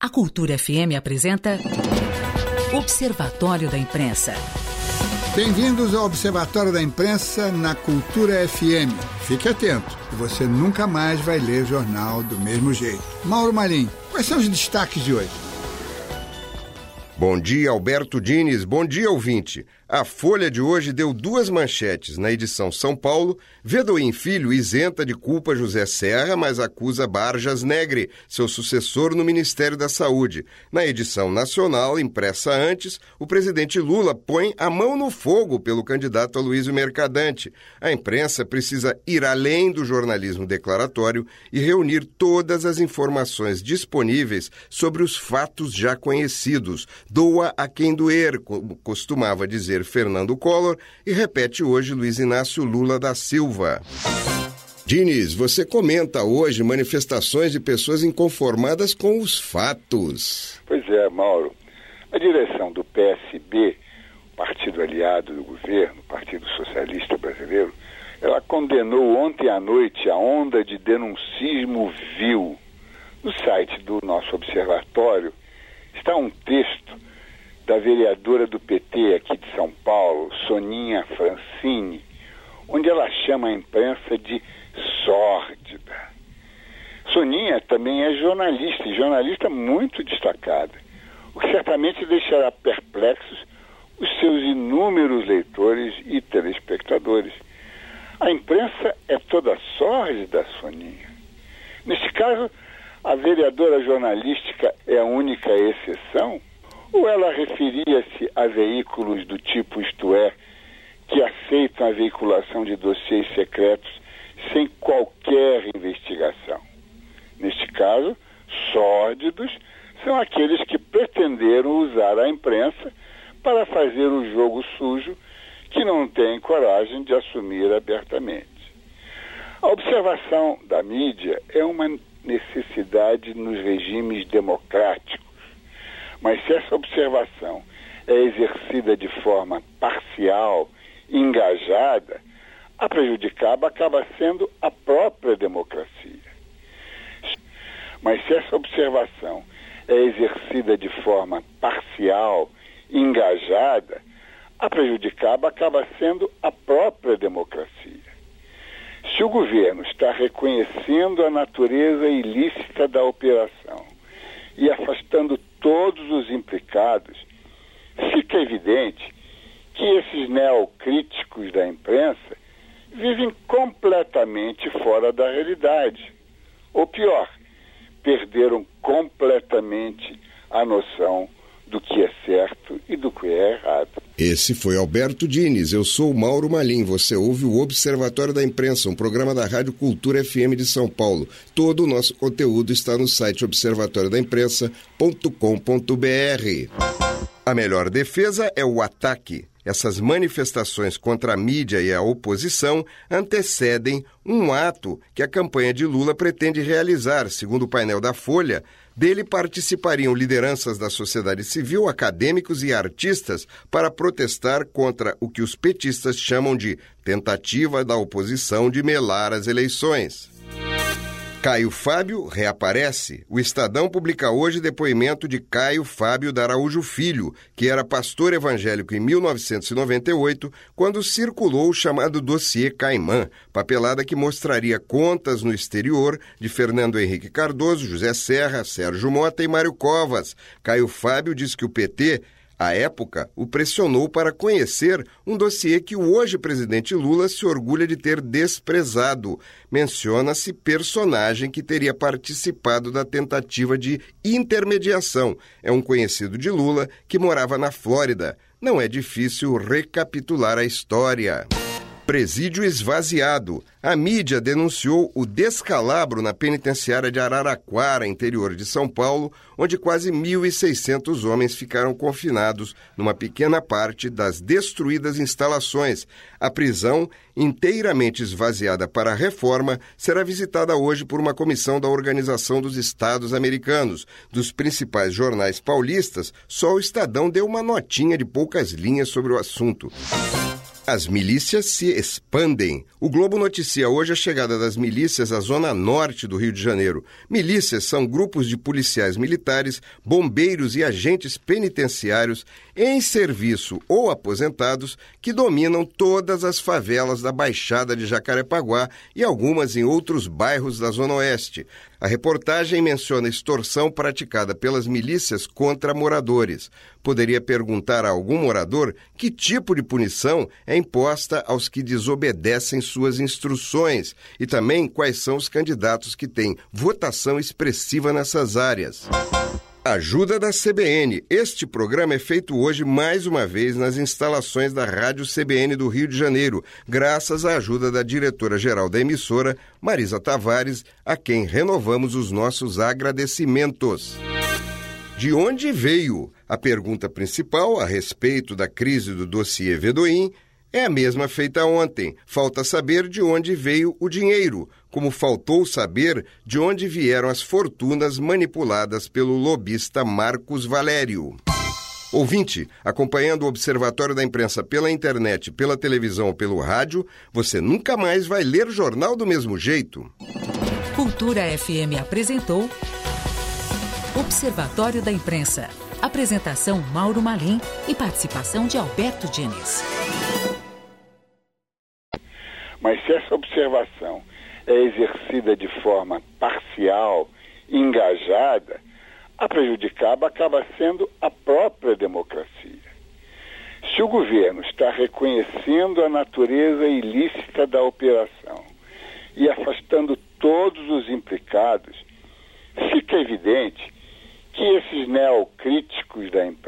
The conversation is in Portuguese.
A Cultura FM apresenta Observatório da Imprensa. Bem-vindos ao Observatório da Imprensa na Cultura FM. Fique atento, que você nunca mais vai ler jornal do mesmo jeito. Mauro Malim, quais são os destaques de hoje? Bom dia, Alberto Diniz. Bom dia, ouvinte. A Folha de hoje deu duas manchetes. Na edição São Paulo, Vedoim Filho isenta de culpa José Serra, mas acusa Barjas Negre, seu sucessor no Ministério da Saúde. Na edição nacional, impressa antes, o presidente Lula põe a mão no fogo pelo candidato Aloysio Mercadante. A imprensa precisa ir além do jornalismo declaratório e reunir todas as informações disponíveis sobre os fatos já conhecidos. Doa a quem doer, como costumava dizer Fernando Collor, e repete hoje Luiz Inácio Lula da Silva. Diniz, você comenta hoje manifestações de pessoas inconformadas com os fatos. Pois é, Mauro. A direção do PSB, partido aliado do governo, Partido Socialista Brasileiro, ela condenou ontem à noite a onda de denuncismo vil. No site do nosso observatório está um texto da vereadora do PT aqui de São Paulo, Soninha Francini, onde ela chama a imprensa de sórdida. Soninha também é jornalista, e jornalista muito destacada, o que certamente deixará perplexos os seus inúmeros leitores e telespectadores. A imprensa é toda sórdida, Soninha. Neste caso, a vereadora jornalística é a única exceção? Ou ela referia-se a veículos do tipo Isto É, que aceitam a veiculação de dossiês secretos sem qualquer investigação? Neste caso, sórdidos são aqueles que pretenderam usar a imprensa para fazer o jogo sujo que não têm coragem de assumir abertamente. A observação da mídia é uma necessidade nos regimes democráticos. Mas se essa observação é exercida de forma parcial, engajada, a prejudicada acaba sendo a própria democracia. Mas se essa observação é exercida de forma parcial, engajada, a prejudicada acaba sendo a própria democracia. Se o governo está reconhecendo a natureza ilícita da operação e afastando todos os implicados, fica evidente que esses neocríticos da imprensa vivem completamente fora da realidade. Ou pior, perderam completamente a noção do que é certo e do que é errado. Esse foi Alberto Diniz. Eu sou o Mauro Malim. Você ouve o Observatório da Imprensa, um programa da Rádio Cultura FM de São Paulo. Todo o nosso conteúdo está no site observatoriodaimprensa.com.br. A melhor defesa é o ataque. Essas manifestações contra a mídia e a oposição antecedem um ato que a campanha de Lula pretende realizar. Segundo o painel da Folha, dele participariam lideranças da sociedade civil, acadêmicos e artistas para protestar contra o que os petistas chamam de tentativa da oposição de melar as eleições. Caio Fábio reaparece. O Estadão publica hoje depoimento de Caio Fábio da Araújo Filho, que era pastor evangélico em 1998, quando circulou o chamado dossiê Caimã, papelada que mostraria contas no exterior de Fernando Henrique Cardoso, José Serra, Sérgio Mota e Mário Covas. Caio Fábio diz que o PT, à época, o pressionou para conhecer um dossiê que o hoje presidente Lula se orgulha de ter desprezado. Menciona-se personagem que teria participado da tentativa de intermediação. É um conhecido de Lula que morava na Flórida. Não é difícil recapitular a história. Presídio esvaziado. A mídia denunciou o descalabro na penitenciária de Araraquara, interior de São Paulo, onde quase 1.600 homens ficaram confinados numa pequena parte das destruídas instalações. A prisão, inteiramente esvaziada para a reforma, será visitada hoje por uma comissão da Organização dos Estados Americanos. Dos principais jornais paulistas, só o Estadão deu uma notinha de poucas linhas sobre o assunto. As milícias se expandem. O Globo noticia hoje a chegada das milícias à zona norte do Rio de Janeiro. Milícias são grupos de policiais militares, bombeiros e agentes penitenciários em serviço ou aposentados que dominam todas as favelas da Baixada de Jacarepaguá e algumas em outros bairros da Zona Oeste. A reportagem menciona extorsão praticada pelas milícias contra moradores. Poderia perguntar a algum morador que tipo de punição é imposta aos que desobedecem suas instruções e também quais são os candidatos que têm votação expressiva nessas áreas. Ajuda da CBN. Este programa é feito hoje mais uma vez nas instalações da Rádio CBN do Rio de Janeiro, graças à ajuda da diretora-geral da emissora, Marisa Tavares, a quem renovamos os nossos agradecimentos. De onde veio? A pergunta principal a respeito da crise do dossiê Vedoim é a mesma feita ontem. Falta saber de onde veio o dinheiro, como faltou saber de onde vieram as fortunas manipuladas pelo lobista Marcos Valério. Ouvinte, acompanhando o Observatório da Imprensa pela internet, pela televisão ou pelo rádio, você nunca mais vai ler jornal do mesmo jeito. Cultura FM apresentou Observatório da Imprensa. Apresentação Mauro Malim e participação de Alberto Diniz. Mas se essa observação é exercida de forma parcial, engajada, a prejudicada acaba sendo a própria democracia. Se o governo está reconhecendo a natureza ilícita da operação e afastando todos os implicados, fica evidente que esses neocríticos da imprensa